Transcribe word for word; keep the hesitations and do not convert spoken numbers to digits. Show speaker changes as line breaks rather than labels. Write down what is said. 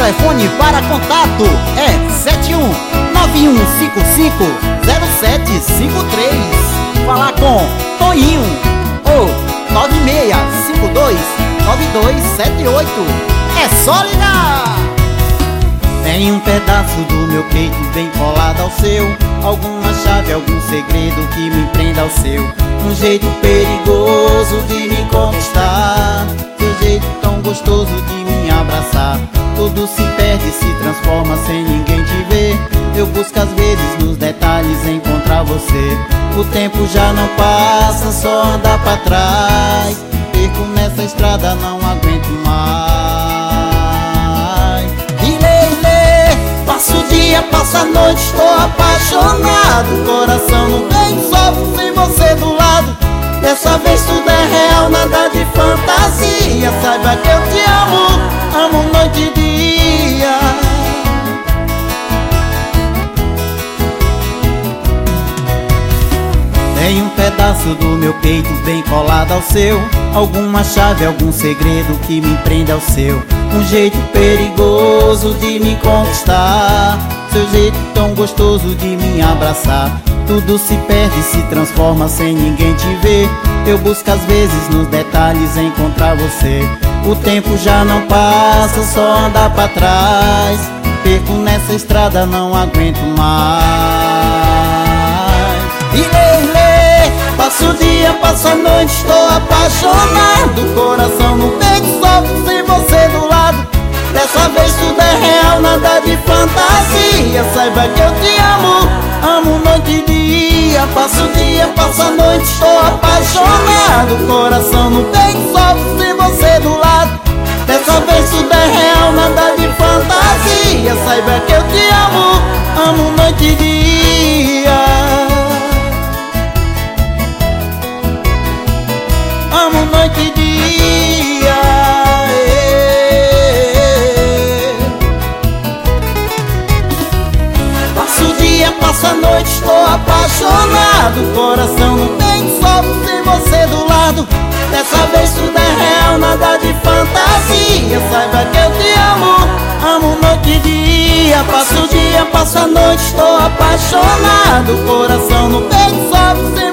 telefone para contato é sete um nove um cinco cinco zero sete cinco três. Falar com Toninho ou nove seis cinco dois nove dois sete oito. É só ligar! Tem um pedaço do meu peito bem colado ao seu, alguma chave, algum segredo que me prenda ao seu. Um jeito perigoso de me conquistar, seu jeito tão gostoso de me abraçar. Tudo se perde, se transforma sem ninguém te ver. Eu busco às vezes nos detalhes encontrar você. O tempo já não passa, só anda pra trás. Perco nessa estrada, não aguento mais. E lê, lê, passo o dia, passo a noite, estou apaixonado. Coração não tem sofre sem você do lado. Dessa vez tudo é real, nada de fantasia. Saiba que eu te amo, amo noite e dia. Tem um pedaço do meu peito bem colado ao seu, alguma chave, algum segredo que me prende ao seu. Um jeito perigoso de me conquistar, seu jeito tão gostoso de me abraçar. Tudo se perde, se transforma sem ninguém te ver. Eu busco às vezes nos detalhes encontrar você. O tempo já não passa, só anda pra trás. Perco nessa estrada, não aguento mais. E lê, lê, passo o dia, passo a noite, estou apaixonado. Coração no peito sofre sem você do lado. Dessa vez tudo é real, nada de fantasia. Saiba que eu te amo, amo noite e dia. Passo o dia, passo a noite, estou apaixonado. Coração no peito sofre sem você do lado. Dessa vez tudo é real, nada de fantasia. Saiba que eu te amo, amo noite e dia. Amo noite e dia. Passo o dia, passo a noite, estou apaixonado. Coração não tem sofre sem você do lado. Dessa vez tudo é real, nada de fantasia. Saiba que eu te amo, amo noite e dia. Passo o dia, passo a noite, estou apaixonado. Coração no peito sofre sem